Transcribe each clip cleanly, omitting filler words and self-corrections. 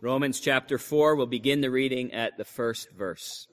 Romans chapter 4, we'll begin the reading at the first verse.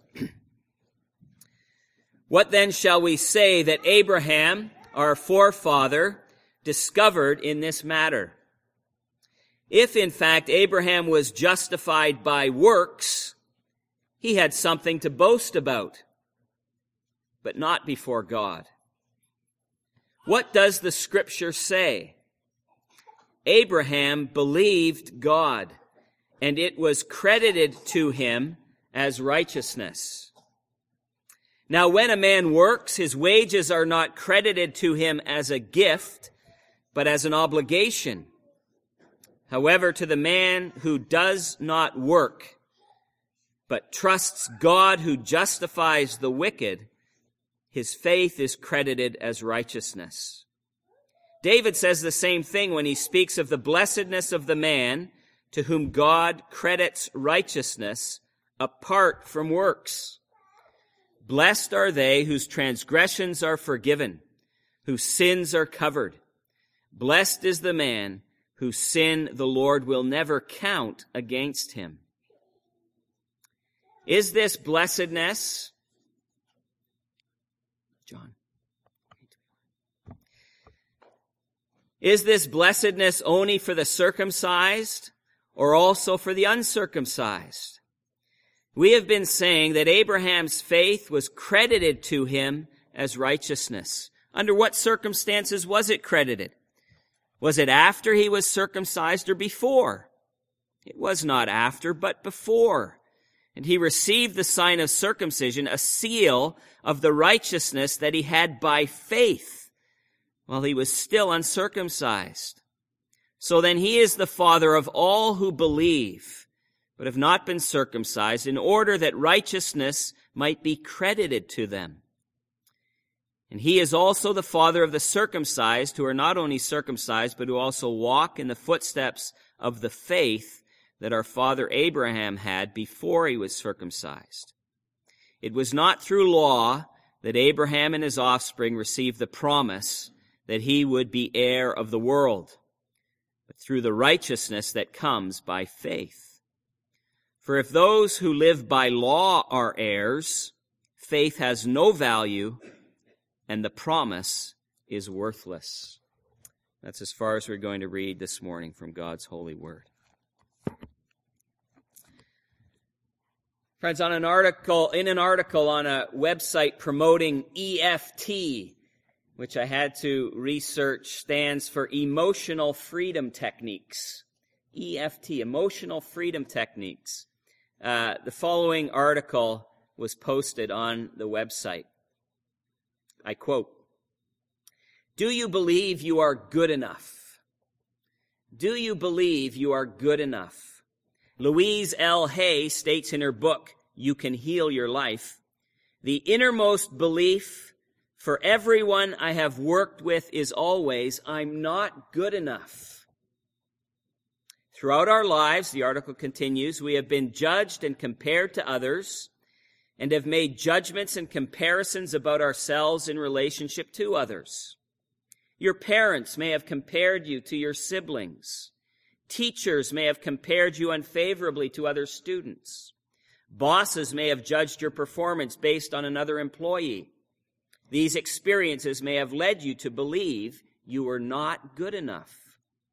What then shall we say that Abraham, our forefather, discovered in this matter? If, in fact, Abraham was justified by works, he had something to boast about, but not before God. What does the Scripture say? Abraham believed God, and it was credited to him as righteousness. Now, when a man works, his wages are not credited to him as a gift, but as an obligation. However, to the man who does not work, but trusts God who justifies the wicked, his faith is credited as righteousness. David says the same thing when he speaks of the blessedness of the man to whom God credits righteousness apart from works. Blessed are they whose transgressions are forgiven, whose sins are covered. Blessed is the man whose sin the Lord will never count against him. Is this blessedness, John? Is this blessedness only for the circumcised or also for the uncircumcised? We have been saying that Abraham's faith was credited to him as righteousness. Under what circumstances was it credited? Was it after he was circumcised or before? It was not after, but before. And he received the sign of circumcision, a seal of the righteousness that he had by faith, while he was still uncircumcised. So then he is the father of all who believe, but have not been circumcised, in order that righteousness might be credited to them. And he is also the father of the circumcised, who are not only circumcised, but who also walk in the footsteps of the faith that our father Abraham had before he was circumcised. It was not through law that Abraham and his offspring received the promise that he would be heir of the world, but through the righteousness that comes by faith. For if those who live by law are heirs, faith has no value, and the promise is worthless. That's as far as we're going to read this morning from God's holy word. Friends, in an article on a website promoting EFT, which I had to research, stands for Emotional Freedom Techniques. EFT, Emotional Freedom Techniques. The following article was posted on the website. I quote, "Do you believe you are good enough? Do you believe you are good enough?" Louise L. Hay states in her book, You Can Heal Your Life, "The innermost belief for everyone I have worked with is always, I'm not good enough." Throughout our lives, the article continues, we have been judged and compared to others and have made judgments and comparisons about ourselves in relationship to others. Your parents may have compared you to your siblings. Teachers may have compared you unfavorably to other students. Bosses may have judged your performance based on another employee. These experiences may have led you to believe you are not good enough.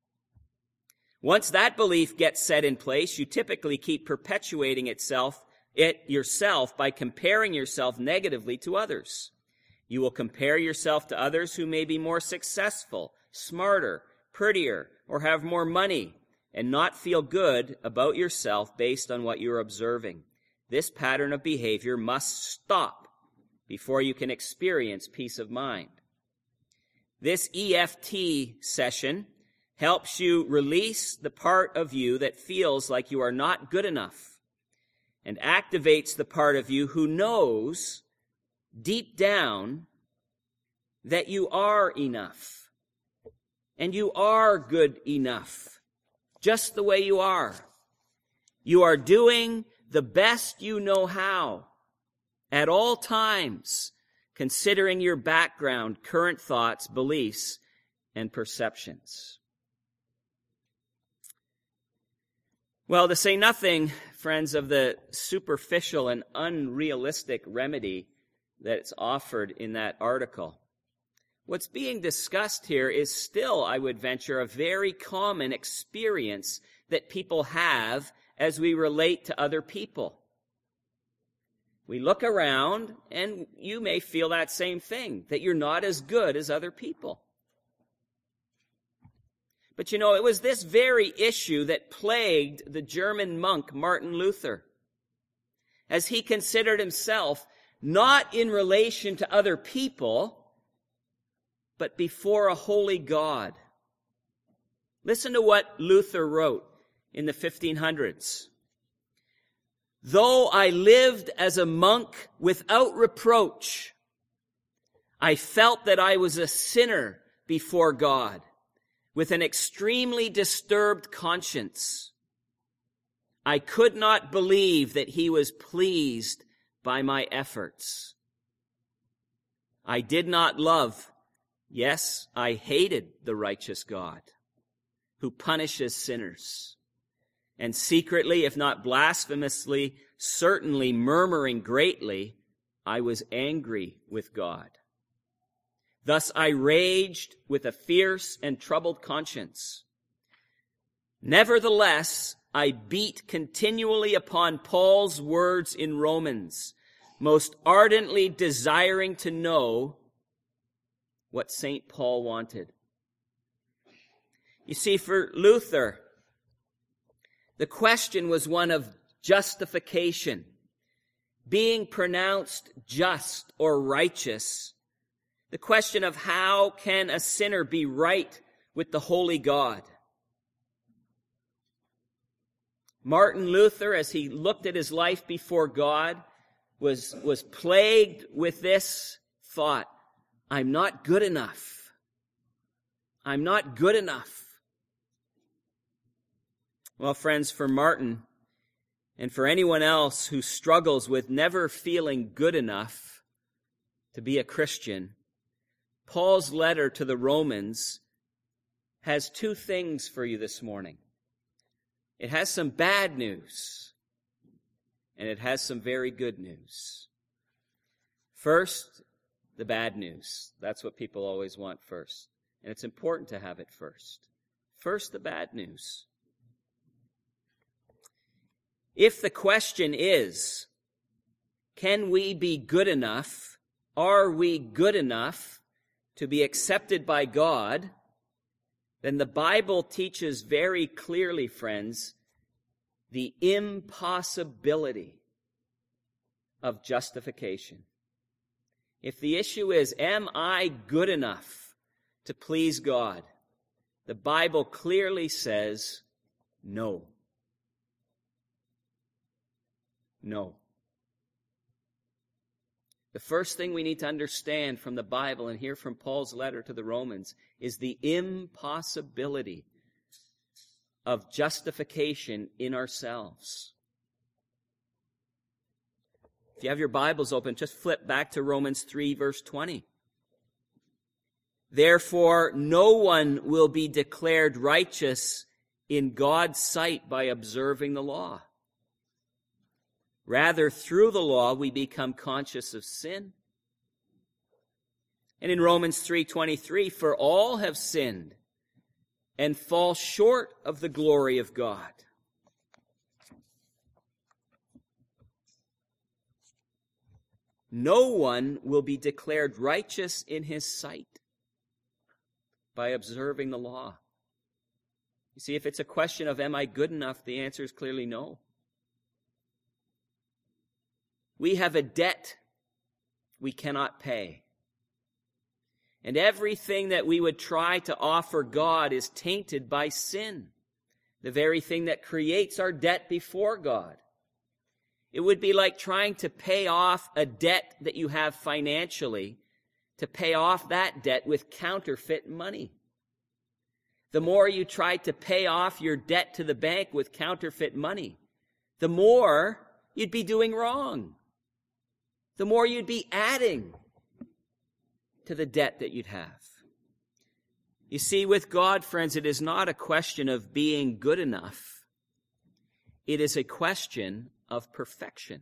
Once that belief gets set in place, you typically keep perpetuating it yourself by comparing yourself negatively to others. You will compare yourself to others who may be more successful, smarter, prettier, or have more money, and not feel good about yourself based on what you're observing. This pattern of behavior must stop before you can experience peace of mind. This EFT session helps you release the part of you that feels like you are not good enough and activates the part of you who knows deep down that you are enough and you are good enough just the way you are. You are doing the best you know how at all times, considering your background, current thoughts, beliefs, and perceptions. Well, to say nothing, friends, of the superficial and unrealistic remedy that's offered in that article. What's being discussed here is still, I would venture, a very common experience that people have as we relate to other people. We look around, and you may feel that same thing, that you're not as good as other people. But you know, it was this very issue that plagued the German monk Martin Luther, as he considered himself not in relation to other people, but before a holy God. Listen to what Luther wrote in the 1500s. Though I lived as a monk without reproach, I felt that I was a sinner before God, with an extremely disturbed conscience. I could not believe that he was pleased by my efforts. I did not love, yes, I hated the righteous God, who punishes sinners. And secretly, if not blasphemously, certainly murmuring greatly, I was angry with God. Thus I raged with a fierce and troubled conscience. Nevertheless, I beat continually upon Paul's words in Romans, most ardently desiring to know what St. Paul wanted. You see, for Luther, the question was one of justification, being pronounced just or righteous. The question of how can a sinner be right with the holy God? Martin Luther, as he looked at his life before God, was plagued with this thought: I'm not good enough. I'm not good enough. Well, friends, for Martin, and for anyone else who struggles with never feeling good enough to be a Christian, Paul's letter to the Romans has two things for you this morning. It has some bad news, and it has some very good news. First, the bad news. That's what people always want first, and it's important to have it first. First, the bad news. If the question is, can we be good enough? Are we good enough to be accepted by God? Then the Bible teaches very clearly, friends, the impossibility of justification. If the issue is, am I good enough to please God? The Bible clearly says, no. No. The first thing we need to understand from the Bible and hear from Paul's letter to the Romans is the impossibility of justification in ourselves. If you have your Bibles open, just flip back to Romans 3, verse 20. Therefore, no one will be declared righteous in God's sight by observing the law. Rather, through the law, we become conscious of sin. And in Romans 3:23, for all have sinned and fall short of the glory of God. No one will be declared righteous in his sight by observing the law. You see, if it's a question of, am I good enough, the answer is clearly no. We have a debt we cannot pay. And everything that we would try to offer God is tainted by sin, the very thing that creates our debt before God. It would be like trying to pay off a debt that you have financially, to pay off that debt with counterfeit money. The more you try to pay off your debt to the bank with counterfeit money, the more you'd be doing wrong. The more you'd be adding to the debt that you'd have. You see, with God, friends, it is not a question of being good enough. It is a question of perfection.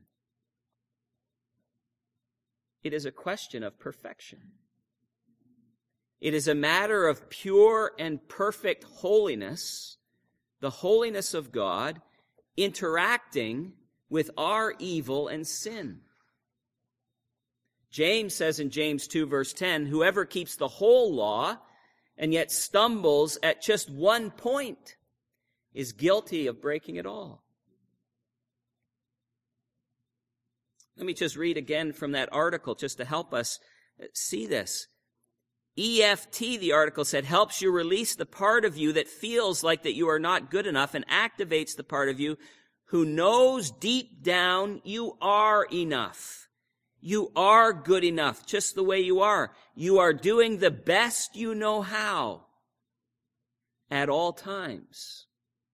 It is a question of perfection. It is a matter of pure and perfect holiness, the holiness of God, interacting with our evil and sin. James says in James 2 verse 10, whoever keeps the whole law and yet stumbles at just one point is guilty of breaking it all. Let me just read again from that article just to help us see this. EFT, the article said, helps you release the part of you that feels like that you are not good enough and activates the part of you who knows deep down you are enough. You are good enough just the way you are. You are doing the best you know how at all times.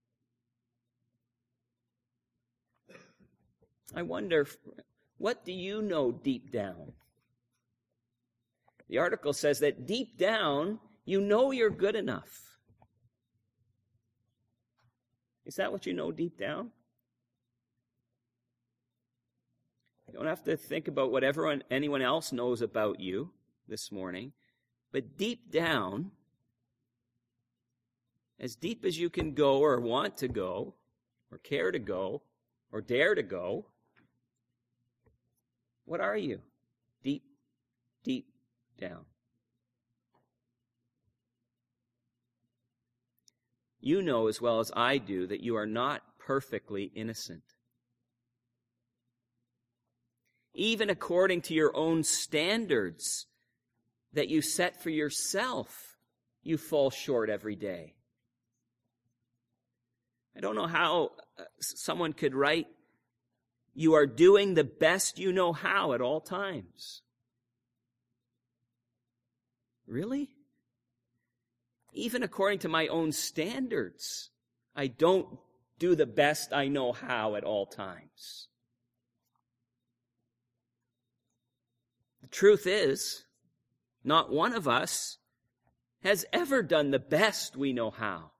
I wonder, what do you know deep down? The article says that deep down, you know you're good enough. Is that what you know deep down? You don't have to think about what anyone else knows about you this morning. But deep down, as deep as you can go or want to go, or care to go, or dare to go, what are you? Deep, deep down. You know as well as I do that you are not perfectly innocent. Even according to your own standards that you set for yourself, you fall short every day. I don't know how someone could write, you are doing the best you know how at all times. Really? Even according to my own standards, I don't do the best I know how at all times. The truth is, not one of us has ever done the best we know how.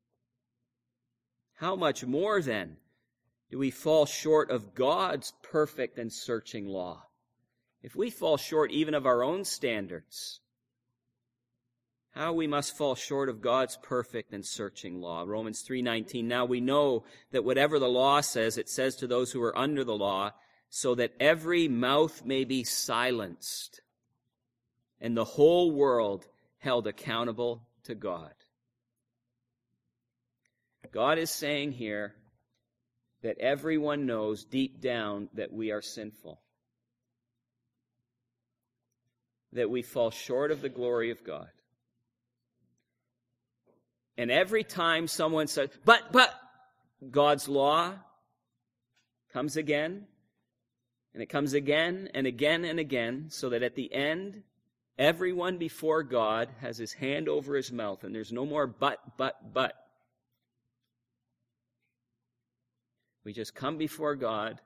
How much more, then, do we fall short of God's perfect and searching law? If we fall short even of our own standards, how we must fall short of God's perfect and searching law. Romans 3:19, now we know that whatever the law says, it says to those who are under the law, so that every mouth may be silenced and the whole world held accountable to God. God is saying here that everyone knows deep down that we are sinful, that we fall short of the glory of God. And every time someone says, but God's law comes again, and it comes again and again and again, so that at the end, everyone before God has his hand over his mouth, and there's no more but. We just come before God,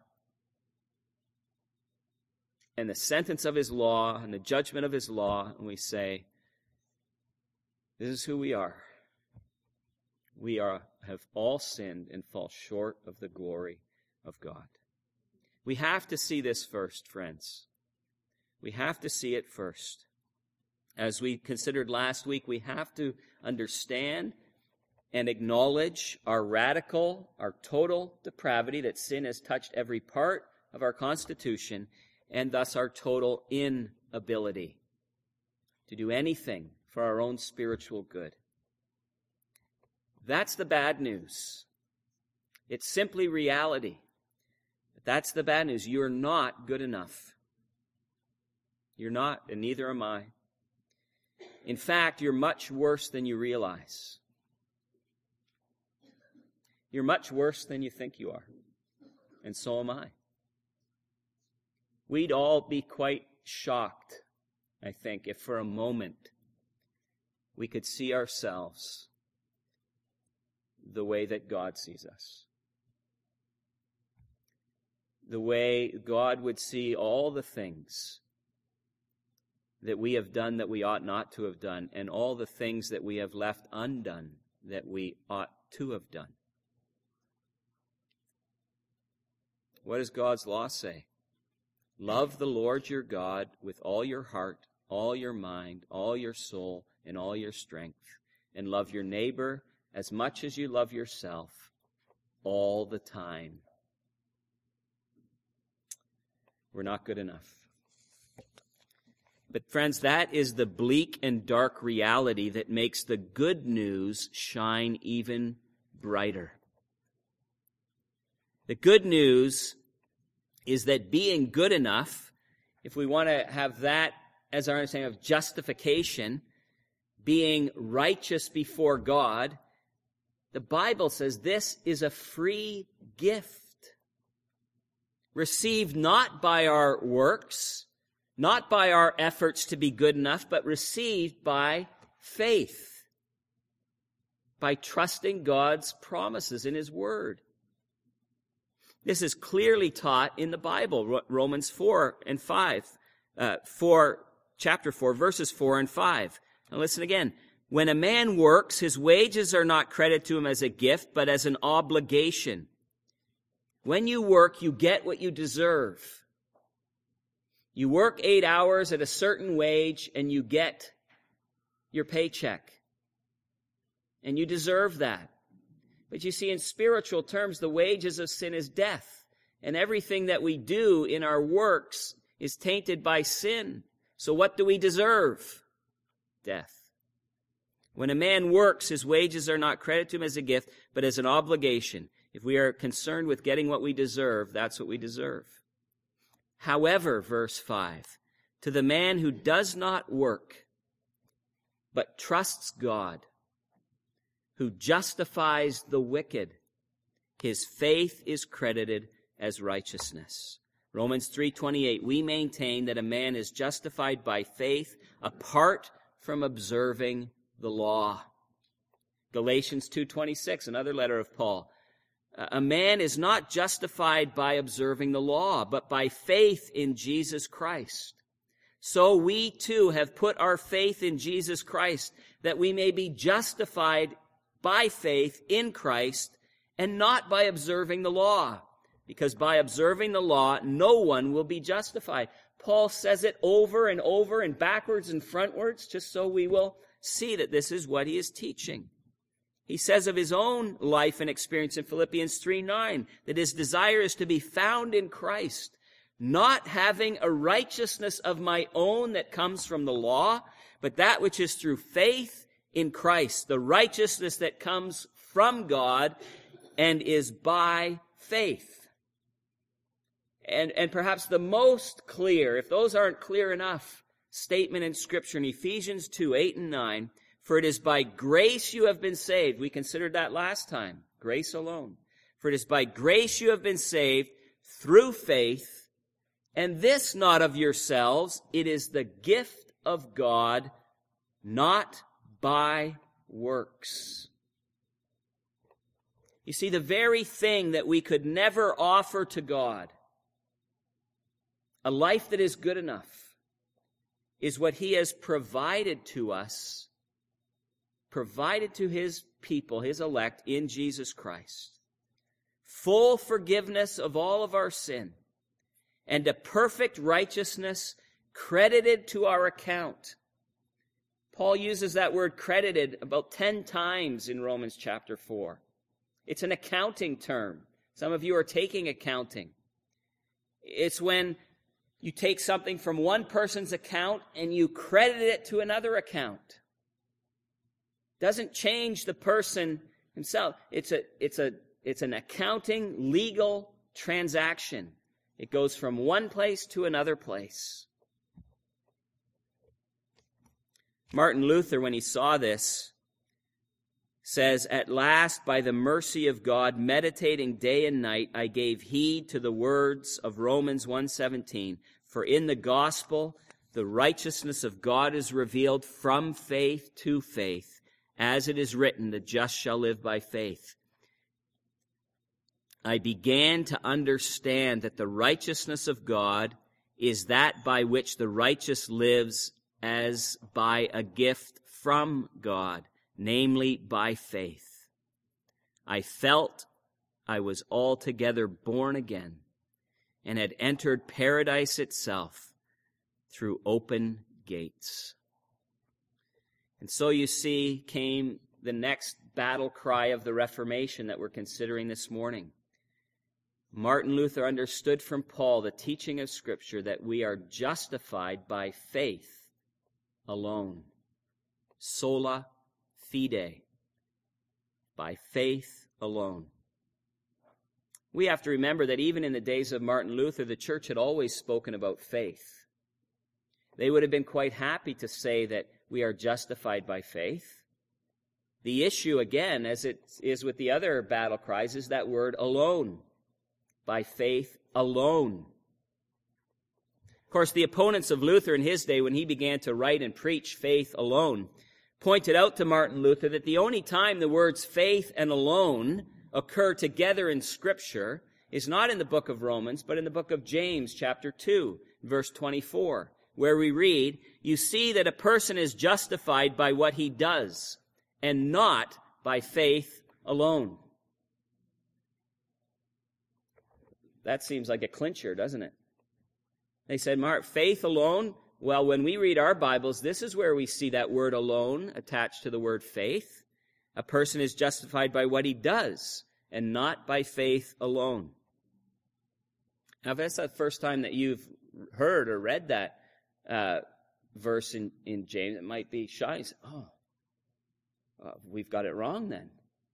and the sentence of his law and the judgment of his law, and we say, this is who we are. We have all sinned and fall short of the glory of God. We have to see this first, friends. We have to see it first. As we considered last week, we have to understand and acknowledge our radical, our total depravity, that sin has touched every part of our constitution, and thus our total inability to do anything for our own spiritual good. That's the bad news. It's simply reality. But that's the bad news. You're not good enough. You're not, and neither am I. In fact, you're much worse than you realize. You're much worse than you think you are. And so am I. We'd all be quite shocked, I think, if for a moment we could see ourselves the way that God sees us. The way God would see all the things that we have done that we ought not to have done, and all the things that we have left undone that we ought to have done. What does God's law say? Love the Lord your God with all your heart, all your mind, all your soul, and all your strength. And love your neighbor as much as you love yourself all the time. We're not good enough. But friends, that is the bleak and dark reality that makes the good news shine even brighter. The good news is that being good enough, if we want to have that as our understanding of justification, being righteous before God, the Bible says this is a free gift, received not by our works, not by our efforts to be good enough, but received by faith, by trusting God's promises in His Word. This is clearly taught in the Bible, Romans 4 and 5, chapter 4, verses 4 and 5. Now listen again. When a man works, his wages are not credited to him as a gift, but as an obligation. When you work, you get what you deserve. You work 8 hours at a certain wage, and you get your paycheck. And you deserve that. But you see, in spiritual terms, the wages of sin is death. And everything that we do in our works is tainted by sin. So what do we deserve? Death. When a man works, his wages are not credited to him as a gift, but as an obligation. If we are concerned with getting what we deserve, that's what we deserve. However, verse 5, to the man who does not work, but trusts God, who justifies the wicked, his faith is credited as righteousness. Romans 3:28, we maintain that a man is justified by faith apart from observing the law. Galatians 2:26, another letter of Paul. A man is not justified by observing the law, but by faith in Jesus Christ. So we too have put our faith in Jesus Christ, that we may be justified by faith in Christ and not by observing the law. Because by observing the law, no one will be justified. Paul says it over and over and backwards and frontwards, just so we will see that this is what he is teaching. He says of his own life and experience in Philippians 3:9 that his desire is to be found in Christ, not having a righteousness of my own that comes from the law, but that which is through faith in Christ, the righteousness that comes from God and is by faith. And perhaps the most clear, if those aren't clear enough, statement in Scripture in Ephesians 2:8 and 9, for it is by grace you have been saved. We considered that last time, grace alone. For it is by grace you have been saved through faith, and this not of yourselves, it is the gift of God, not by works. You see, the very thing that we could never offer to God, a life that is good enough, is what he has provided to us, provided to his people, his elect, in Jesus Christ. Full forgiveness of all of our sin, and a perfect righteousness credited to our account. Paul uses that word credited about 10 times in Romans chapter 4. It's an accounting term. Some of you are taking accounting. It's when you take something from one person's account and you credit it to another account. Doesn't change the person himself. It's an accounting, legal transaction. It goes from one place to another place. Martin Luther, when he saw this, says, at last, by the mercy of God, meditating day and night, I gave heed to the words of Romans 1:17. For in the gospel, the righteousness of God is revealed from faith to faith. As it is written, the just shall live by faith. I began to understand that the righteousness of God is that by which the righteous lives as by a gift from God, namely by faith. I felt I was altogether born again, and had entered paradise itself through open gates. And so you see came the next battle cry of the Reformation that we're considering this morning. Martin Luther understood from Paul the teaching of Scripture that we are justified by faith alone. Sola fide. By faith alone. We have to remember that even in the days of Martin Luther, the church had always spoken about faith. They would have been quite happy to say that we are justified by faith. The issue, again, as it is with the other battle cries, is that word alone. By faith alone. Of course, the opponents of Luther in his day, when he began to write and preach faith alone, pointed out to Martin Luther that the only time the words faith and alone occur together in Scripture is not in the book of Romans, but in the book of James, chapter 2, verse 24, where we read, "You see that a person is justified by what he does, and not by faith alone." That seems like a clincher, doesn't it? They said, Mark, faith alone? Well, when we read our Bibles, this is where we see that word alone attached to the word faith. A person is justified by what he does, and not by faith alone. Now, if that's the first time that you've heard or read that verse in James, it might be shy. We've got it wrong then.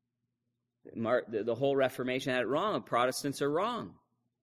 The whole Reformation had it wrong. Protestants are wrong.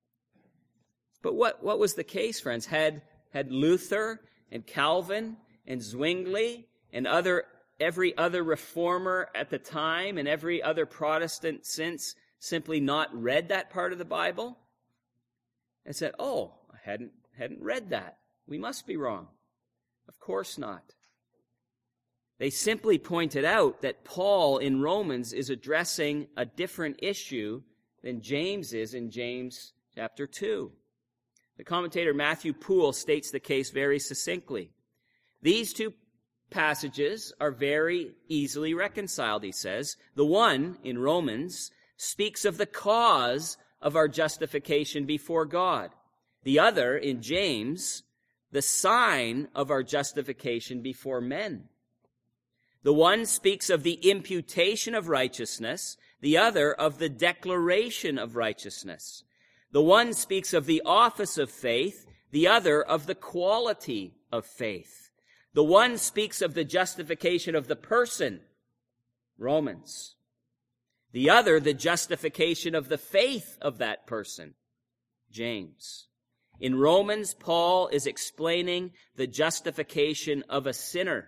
But what was the case, friends? Had Luther and Calvin and Zwingli and every other reformer at the time and every other Protestant since simply not read that part of the Bible and said, I hadn't read that. We must be wrong. Of course not. They simply pointed out that Paul in Romans is addressing a different issue than James is in James chapter 2. The commentator Matthew Poole states the case very succinctly. These two passages are very easily reconciled, he says. The one, in Romans, speaks of the cause of our justification before God. The other, in James, the sign of our justification before men. The one speaks of the imputation of righteousness, the other of the declaration of righteousness. The one speaks of the office of faith, the other of the quality of faith. The one speaks of the justification of the person, Romans. The other, the justification of the faith of that person, James. In Romans, Paul is explaining the justification of a sinner.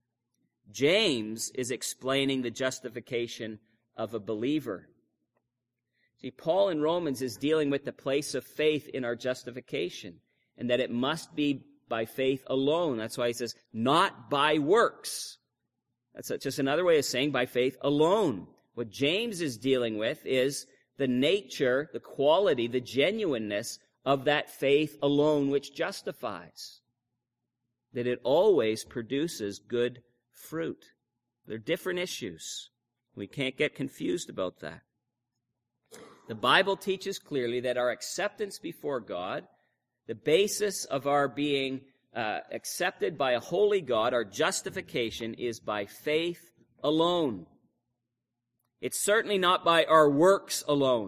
James is explaining the justification of a believer. See, Paul in Romans is dealing with the place of faith in our justification, and that it must be by faith alone. That's why he says, not by works. That's just another way of saying by faith alone. What James is dealing with is the nature, the quality, the genuineness of that faith alone which justifies. That it always produces good fruit. They're different issues. We can't get confused about that. The Bible teaches clearly that our acceptance before God, the basis of our being accepted by a holy God, our justification, is by faith alone. It's certainly not by our works alone.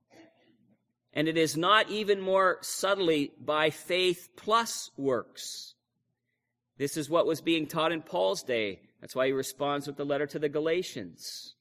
And it is not even more subtly by faith plus works. This is what was being taught in Paul's day. That's why he responds with the letter to the Galatians.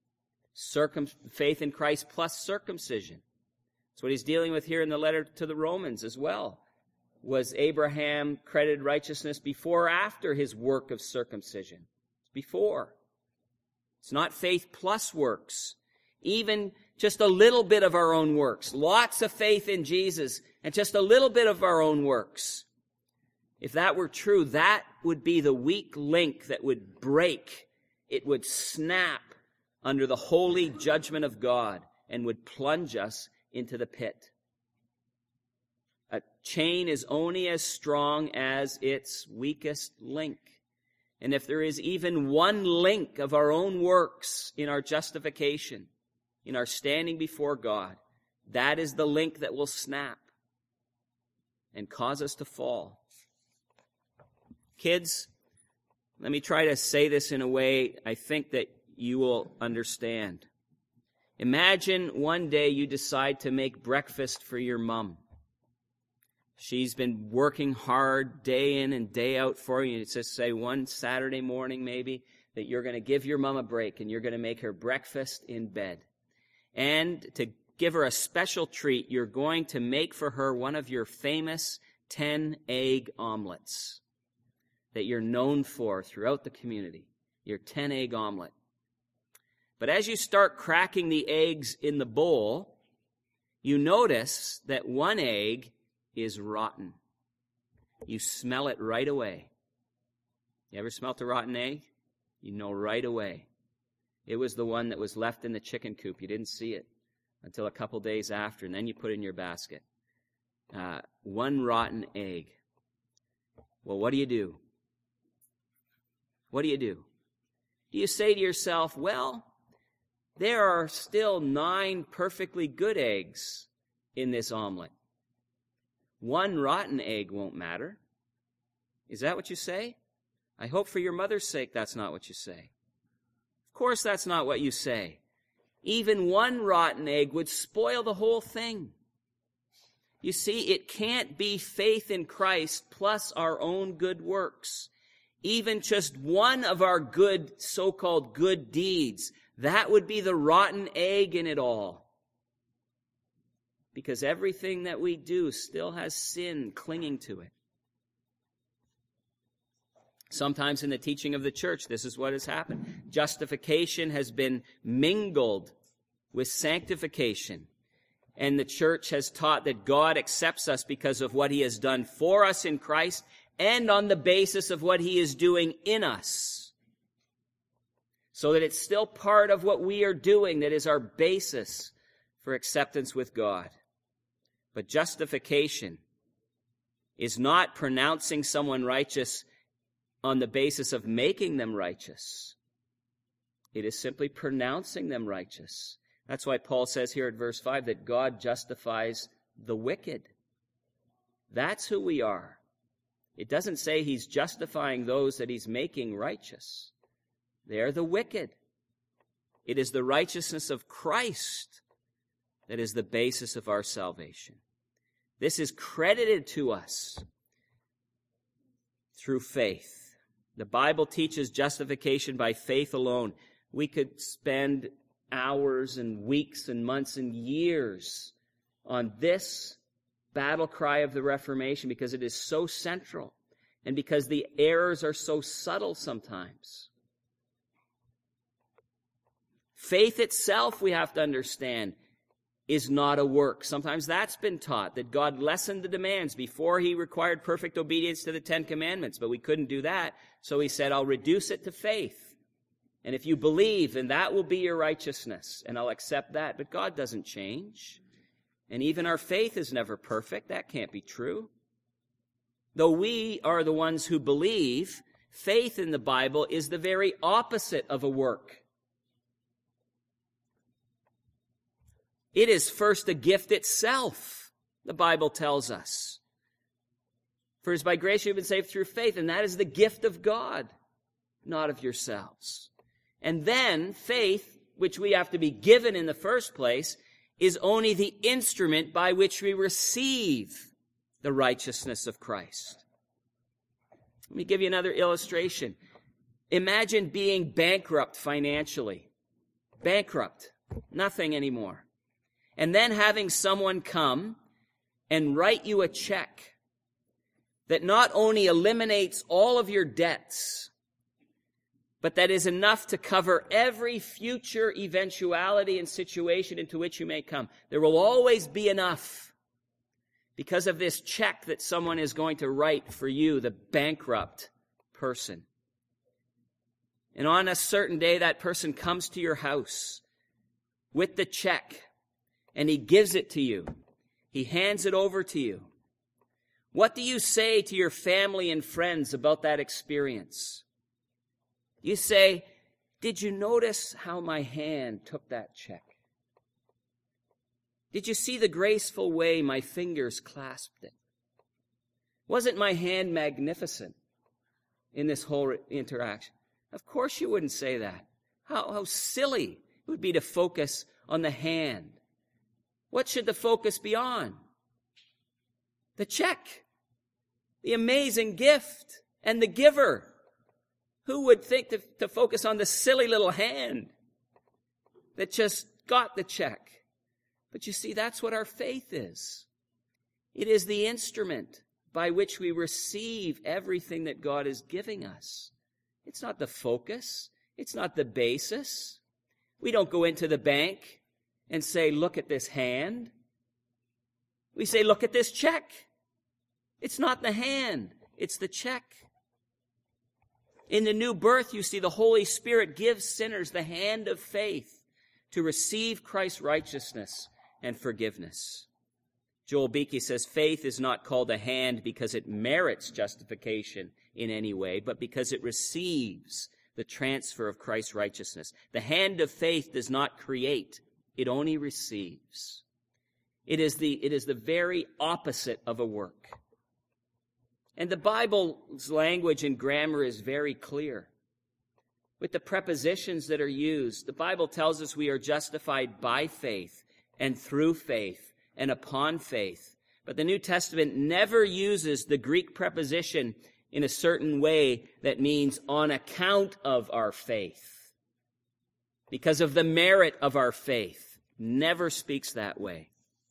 Faith in Christ plus circumcision. That's what he's dealing with here in the letter to the Romans as well. Was Abraham credited righteousness before or after his work of circumcision? It's before. It's not faith plus works. Even just a little bit of our own works. Lots of faith in Jesus and just a little bit of our own works. If that were true, that would be the weak link that would break. It would snap under the holy judgment of God and would plunge us into the pit. A chain is only as strong as its weakest link. And if there is even one link of our own works in our justification, in our standing before God, that is the link that will snap. and cause us to fall. Kids, let me try to say this in a way I think that you will understand. Imagine one day you decide to make breakfast for your mom. She's been working hard day in and day out for you. It's just say one Saturday morning maybe that you're going to give your mom a break and you're going to make her breakfast in bed. And to give her a special treat, you're going to make for her one of your famous 10-egg omelets that you're known for throughout the community, your 10-egg omelet. But as you start cracking the eggs in the bowl, you notice that one egg is rotten. You smell it right away. You ever smelt a rotten egg? You know right away. It was the one that was left in the chicken coop. You didn't see it until a couple days after, and then you put it in your basket. One rotten egg. Well, what do you do? What do you do? Do you say to yourself, well, there are still 9 perfectly good eggs in this omelet. One rotten egg won't matter. Is that what you say? I hope for your mother's sake that's not what you say. Of course that's not what you say. Even one rotten egg would spoil the whole thing. You see, it can't be faith in Christ plus our own good works. Even just one of our good, so-called good deeds, that would be the rotten egg in it all. Because everything that we do still has sin clinging to it. Sometimes in the teaching of the church, this is what has happened. Justification has been mingled with sanctification. And the church has taught that God accepts us because of what he has done for us in Christ and on the basis of what he is doing in us. So that it's still part of what we are doing that is our basis for acceptance with God. But justification is not pronouncing someone righteous on the basis of making them righteous. It is simply pronouncing them righteous. That's why Paul says here at verse 5 that God justifies the wicked. That's who we are. It doesn't say he's justifying those that he's making righteous. They're the wicked. It is the righteousness of Christ that is the basis of our salvation. This is credited to us through faith. The Bible teaches justification by faith alone. We could spend hours and weeks and months and years on this battle cry of the Reformation because it is so central and because the errors are so subtle sometimes. Faith itself, we have to understand, is not a work. Sometimes that's been taught, that God lessened the demands before he required perfect obedience to the 10 Commandments, but we couldn't do that, so he said, I'll reduce it to faith. And if you believe, then that will be your righteousness, and I'll accept that. But God doesn't change. And even our faith is never perfect. That can't be true. Though we are the ones who believe, faith in the Bible is the very opposite of a work. It is first a gift itself, the Bible tells us. For it is by grace you have been saved through faith, and that is the gift of God, not of yourselves. And then faith, which we have to be given in the first place, is only the instrument by which we receive the righteousness of Christ. Let me give you another illustration. Imagine being bankrupt financially. Bankrupt. Nothing anymore. And then having someone come and write you a check that not only eliminates all of your debts, but that is enough to cover every future eventuality and situation into which you may come. There will always be enough because of this check that someone is going to write for you, the bankrupt person. And on a certain day, that person comes to your house with the check, and he gives it to you. He hands it over to you. What do you say to your family and friends about that experience? You say, did you notice how my hand took that check? Did you see the graceful way my fingers clasped it? Wasn't my hand magnificent in this whole interaction? Of course you wouldn't say that. How silly it would be to focus on the hand. What should the focus be on? The check, the amazing gift, and the giver. Who would think to focus on the silly little hand that just got the check? But you see, that's what our faith is. It is the instrument by which we receive everything that God is giving us. It's not the focus. It's not the basis. We don't go into the bank and say, look at this hand. We say, look at this check. It's not the hand. It's the check. In the new birth, you see, the Holy Spirit gives sinners the hand of faith to receive Christ's righteousness and forgiveness. Joel Beakey says, faith is not called a hand because it merits justification in any way, but because it receives the transfer of Christ's righteousness. The hand of faith does not create, it only receives. It is the very opposite of a work. And the Bible's language and grammar is very clear. With the prepositions that are used, the Bible tells us we are justified by faith and through faith and upon faith. But the New Testament never uses the Greek preposition in a certain way that means on account of our faith. Because of the merit of our faith. Never speaks that way.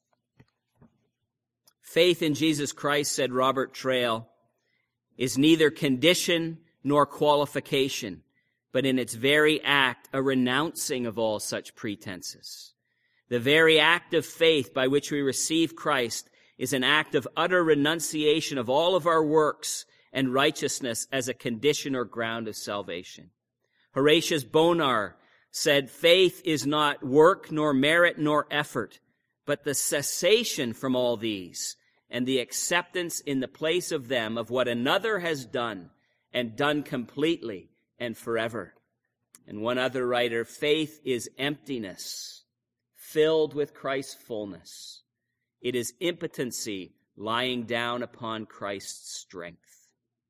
Faith in Jesus Christ, said Robert Trail, is neither condition nor qualification, but in its very act a renouncing of all such pretenses. The very act of faith by which we receive Christ is an act of utter renunciation of all of our works and righteousness as a condition or ground of salvation. Horatius Bonar said, faith is not work nor merit nor effort, but the cessation from all these and the acceptance in the place of them of what another has done and done completely and forever. And one other writer, faith is emptiness filled with Christ's fullness. It is impotency lying down upon Christ's strength.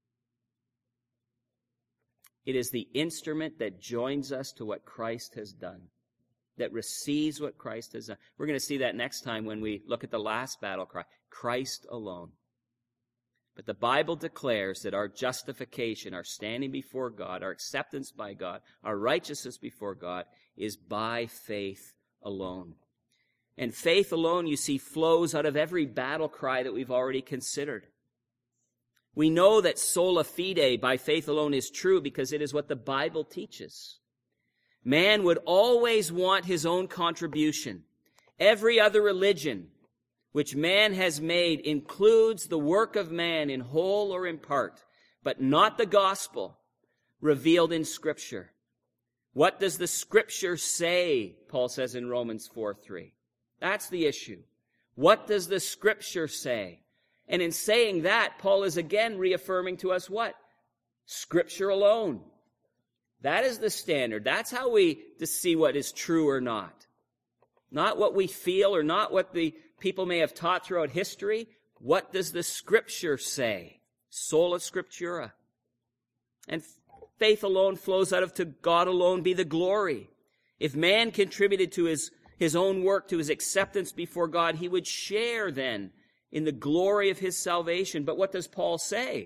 It is the instrument that joins us to what Christ has done, that receives what Christ has done. We're going to see that next time when we look at the last battle cry, Christ alone. But the Bible declares that our justification, our standing before God, our acceptance by God, our righteousness before God is by faith alone. And faith alone, you see, flows out of every battle cry that we've already considered. We know that sola fide, by faith alone, is true because it is what the Bible teaches. Man would always want his own contribution. Every other religion which man has made includes the work of man in whole or in part, but not the gospel revealed in Scripture. What does the Scripture say, Paul says in Romans 4:3? That's the issue. What does the Scripture say? And in saying that, Paul is again reaffirming to us what? Scripture alone. That is the standard. That's how we see what is true or not. Not what we feel or not what the people may have taught throughout history. What does the Scripture say? Sola Scriptura. And faith alone flows out of to God alone be the glory. If man contributed to his own work, to his acceptance before God, he would share then in the glory of his salvation. But what does Paul say?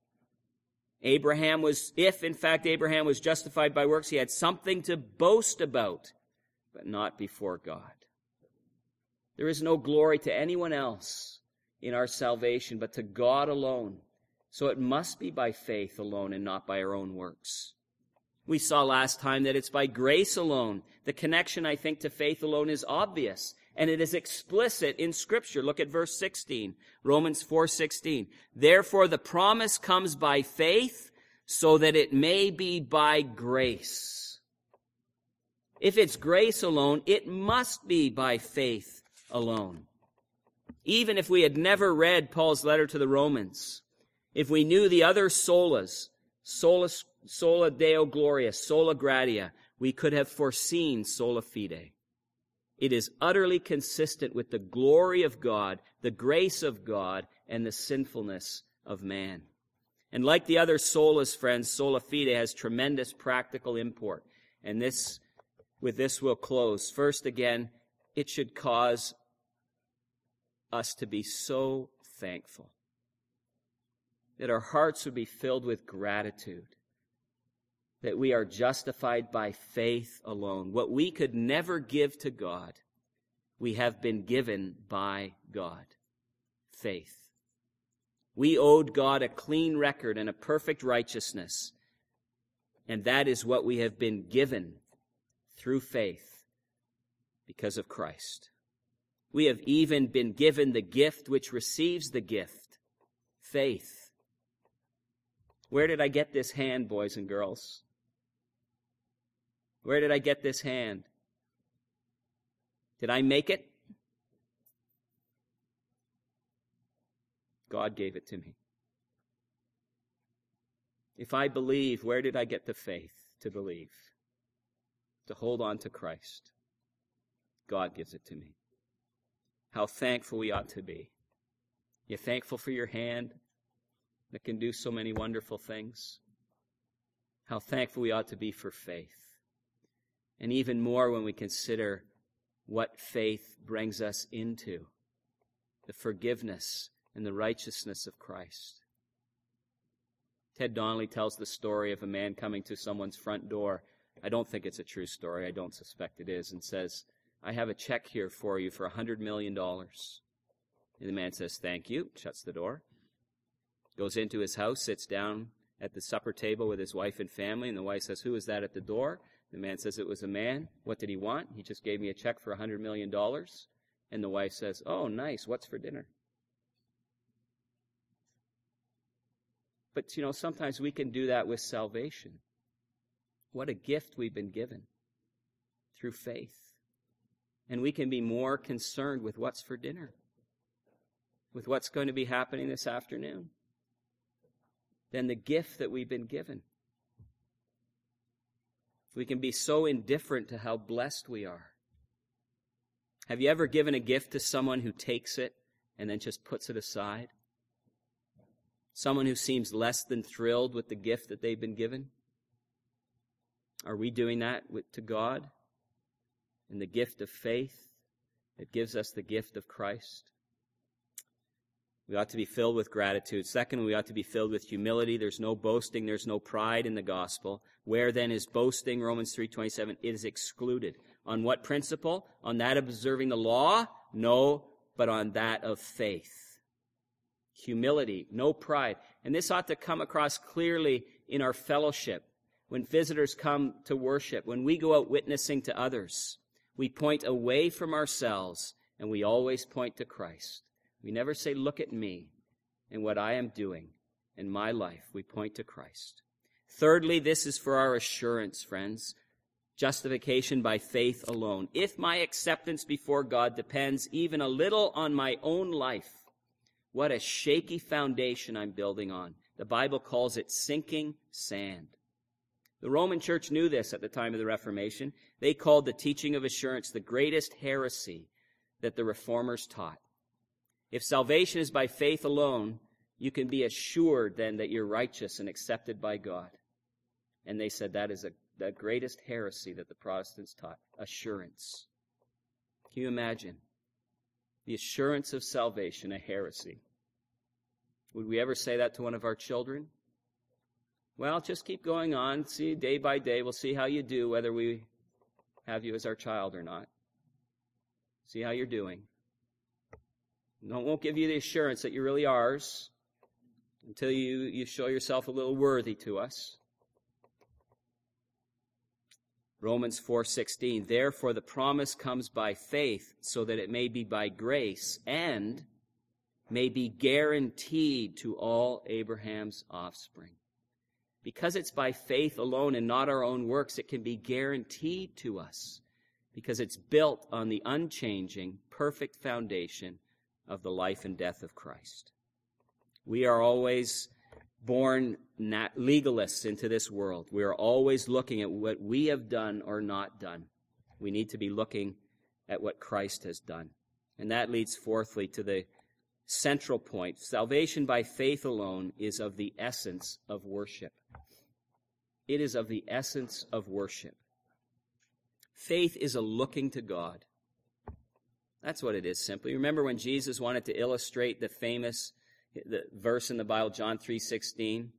If in fact Abraham was justified by works, he had something to boast about, but not before God. There is no glory to anyone else in our salvation, but to God alone. So it must be by faith alone and not by our own works. We saw last time that it's by grace alone. The connection, I think, to faith alone is obvious, and it is explicit in Scripture. Look at verse 16, Romans 4:16. Therefore the promise comes by faith, so that it may be by grace. If it's grace alone, it must be by faith alone. Even if we had never read Paul's letter to the Romans, if we knew the other solas, sola Deo Gloria, sola gratia, we could have foreseen sola fide. It is utterly consistent with the glory of God, the grace of God, and the sinfulness of man. And like the other solas, friends, sola fide has tremendous practical import. And with this we'll close. First, again, it should cause us to be so thankful, that our hearts would be filled with gratitude, that we are justified by faith alone. What we could never give to God, we have been given by God. Faith. We owed God a clean record and a perfect righteousness, and that is what we have been given through faith because of Christ. We have even been given the gift which receives the gift, faith. Where did I get this hand, boys and girls? Where did I get this hand? Did I make it? God gave it to me. If I believe, where did I get the faith to believe? To hold on to Christ. God gives it to me. How thankful we ought to be. You thankful for your hand that can do so many wonderful things? How thankful we ought to be for faith. And even more when we consider what faith brings us into. The forgiveness and the righteousness of Christ. Ted Donnelly tells the story of a man coming to someone's front door. I don't think it's a true story. I don't suspect it is. And says, I have a check here for you for $100 million. And the man says, thank you. Shuts the door. Goes into his house, sits down at the supper table with his wife and family. And the wife says, who is that at the door? The man says, it was a man. What did he want? He just gave me a check for $100 million. And the wife says, oh, nice. What's for dinner? But, sometimes we can do that with salvation. What a gift we've been given through faith. And we can be more concerned with what's for dinner, with what's going to be happening this afternoon, than the gift that we've been given. We can be so indifferent to how blessed we are. Have you ever given a gift to someone who takes it and then just puts it aside? Someone who seems less than thrilled with the gift that they've been given? Are we doing that to God? And the gift of faith that gives us the gift of Christ? We ought to be filled with gratitude. Second, we ought to be filled with humility. There's no boasting. There's no pride in the gospel. Where then is boasting? Romans 3:27. It is excluded. On what principle? On that of observing the law? No, but on that of faith. Humility, no pride. And this ought to come across clearly in our fellowship. When visitors come to worship, when we go out witnessing to others, we point away from ourselves and we always point to Christ. We never say, look at me and what I am doing in my life. We point to Christ. Thirdly, this is for our assurance, friends. Justification by faith alone. If my acceptance before God depends even a little on my own life, what a shaky foundation I'm building on. The Bible calls it sinking sand. The Roman Church knew this at the time of the Reformation. They called the teaching of assurance the greatest heresy that the Reformers taught. If salvation is by faith alone, you can be assured then that you're righteous and accepted by God. And they said that is the greatest heresy that the Protestants taught. Assurance. Can you imagine? The assurance of salvation, a heresy. Would we ever say that to one of our children? Well, just keep going on. See, day by day, we'll see how you do, whether we have you as our child or not. See how you're doing. No, won't give you the assurance that you're really ours until you show yourself a little worthy to us. Romans 4:16, therefore the promise comes by faith, so that it may be by grace and may be guaranteed to all Abraham's offspring. Because it's by faith alone and not our own works, it can be guaranteed to us because it's built on the unchanging, perfect foundation of the life and death of Christ. We are always born legalists into this world. We are always looking at what we have done or not done. We need to be looking at what Christ has done. And that leads fourthly to the central point. Salvation by faith alone is of the essence of worship. It is of the essence of worship. Faith is a looking to God. That's what it is, simply. Remember when Jesus wanted to illustrate the verse in the Bible, John 3:16,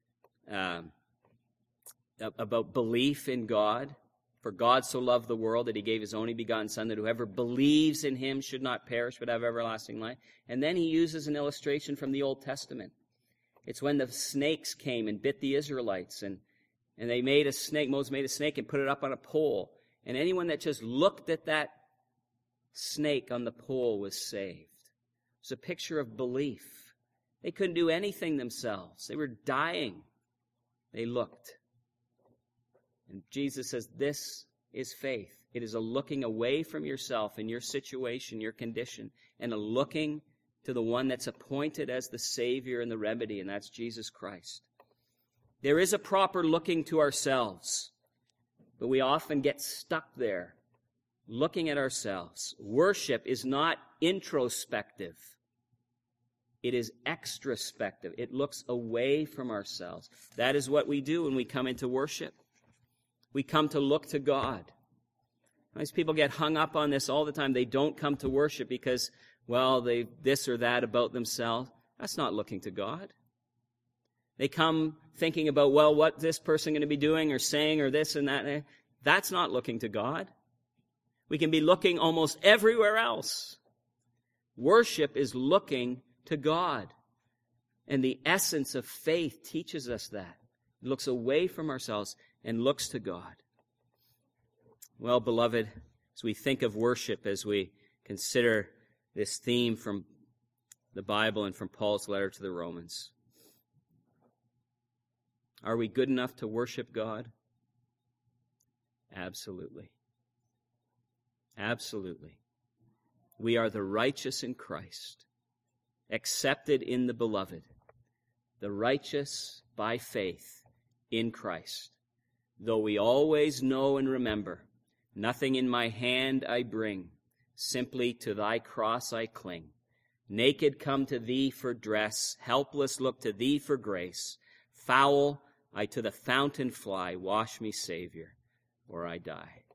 about belief in God? For God so loved the world that he gave his only begotten Son, that whoever believes in him should not perish but have everlasting life. And then he uses an illustration from the Old Testament. It's when the snakes came and bit the Israelites, and they made a snake. Moses made a snake and put it up on a pole. And anyone that just looked at that snake on the pole was saved. It's a picture of belief. They couldn't do anything themselves. They were dying. They looked. And Jesus says, this is faith. It is a looking away from yourself and your situation, your condition, and a looking to the one that's appointed as the Savior and the remedy, and that's Jesus Christ. There is a proper looking to ourselves, but we often get stuck there, looking at ourselves. Worship is not introspective. It is extrospective. It looks away from ourselves. That is what we do when we come into worship. We come to look to God. These people get hung up on this all the time. They don't come to worship because, well, they this or that about themselves. That's not looking to God. They come thinking about, well, what this person going to be doing or saying or this and that. That's not looking to God. We can be looking almost everywhere else. Worship is looking to God. And the essence of faith teaches us that. It looks away from ourselves and looks to God. Well, beloved, as we think of worship, as we consider this theme from the Bible and from Paul's letter to the Romans, are we good enough to worship God? Absolutely. Absolutely. We are the righteous in Christ, accepted in the beloved, the righteous by faith in Christ. Though we always know and remember, nothing in my hand I bring, simply to thy cross I cling. Naked come to thee for dress, helpless look to thee for grace. Foul I to the fountain fly, wash me, Savior, or I die.